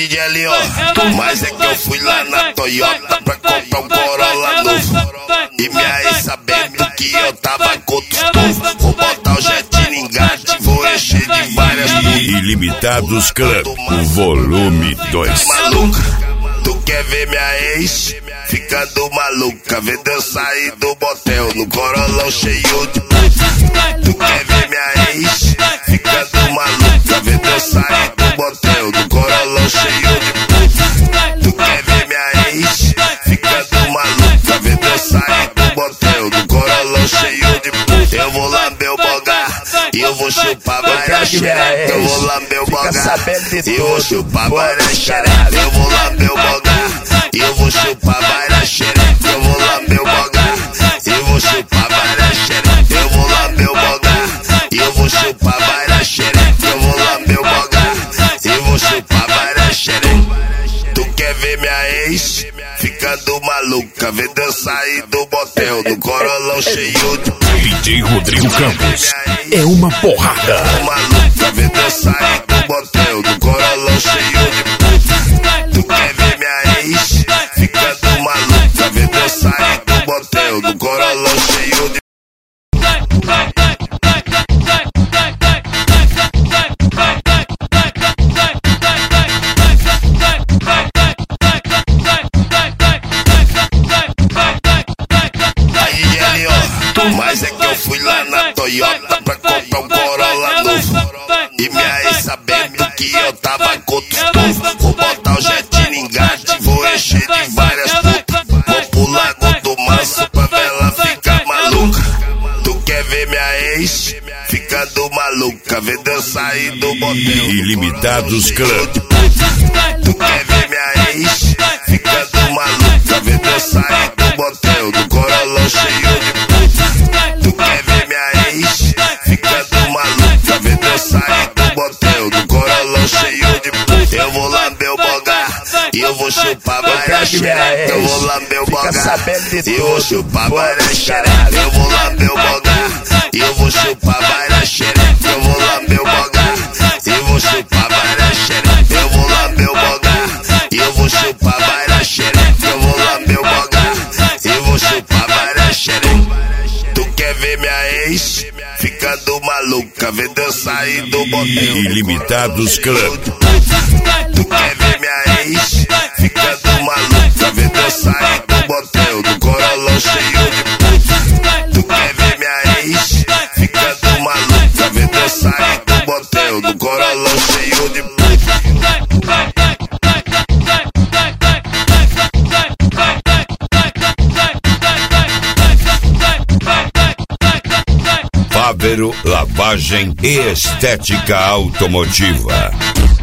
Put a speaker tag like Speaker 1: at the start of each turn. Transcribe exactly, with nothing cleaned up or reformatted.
Speaker 1: D J ali, ó. Mas é que eu fui lá na Toyota pra comprar um Corolla novo. E minha ex sabendo que eu tava com outros povos. Vou botar o jet no engate, vou encher de várias.
Speaker 2: Ilimitados Club, o volume dois.
Speaker 1: Maluca, tu quer ver minha ex ficando maluca? Vendo eu sair do motel no Corollão cheio de puta. Tu quer ver minha ex ficando maluca? Vendo eu sair do motel no Corollão cheio de puta. Tu quer ver minha ex ficando maluca? Vendo eu sair do motel no Corollão cheio de puta. Eu vou lamber o bogar e eu vou chupar várias xereca. Eu vou lamber o bogar e eu vou chupar várias xereca. Eu vou lamber o bogar e eu vou chupar várias xereca. Eu vou lamber o bogar e eu vou chupar várias xereca. Eu vou lamber o bogar e eu vou chupar várias xereca. Eu vou lamber o bogar e eu vou chupar várias xereca. Tu quer ver minha ex ficando maluca? Vendo eu sair do motel no Corollão cheio de
Speaker 2: D J Rodrigo Campos é uma porrada.
Speaker 1: Maluca, vendo eu sair do motel no Corollão cheio de puta. Tu quer ver minha ex ficando maluca? Vendo eu sair do motel no Corollão cheio de Mas é que eu fui lá na Toyota pra comprar um Corolla novo. E minha ex sabendo que eu tava com outros povos. Vou botar o jet no engate, vou encher de várias putas. Vou pro Lago do Manso pra ver ela ficar maluca. Tu quer ver minha ex ficando maluca? Vendo eu sair do motel.
Speaker 2: Ilimitados Club.
Speaker 1: Tu quer ver minha ex ficando maluca? Vendo eu sair do motel do Corollão cheio de puta. Tu quer ver minha ex ficando maluca? Vendo eu sair do motel do Corollão cheio de puta. Eu vou lamber o bogar e eu vou chupar várias xereca. Eu vou lamber o bogar e eu vou chupar várias xereca. Eu vou lamber o bogar e eu vou chupar várias xereca. Eu vou lamber o bogar e eu vou chupar várias xereca. Eu vou lamber o bogar e eu vou chupar várias xereca. Eu vou lamber o bogar e eu vou chupar várias xereca. Tu quer ver minha ex ficando maluca? Vendo eu sair do motel.
Speaker 2: Ilimitados Club.
Speaker 1: Tu quer ver minha ex ficando maluca? Vendo eu sair do motel do Corollão cheio de puta. Tu quer ver minha ex ficando maluca? Vendo eu sair do motel do Corollão cheio de puta.
Speaker 2: Fávero Lavagem e Estética Automotiva.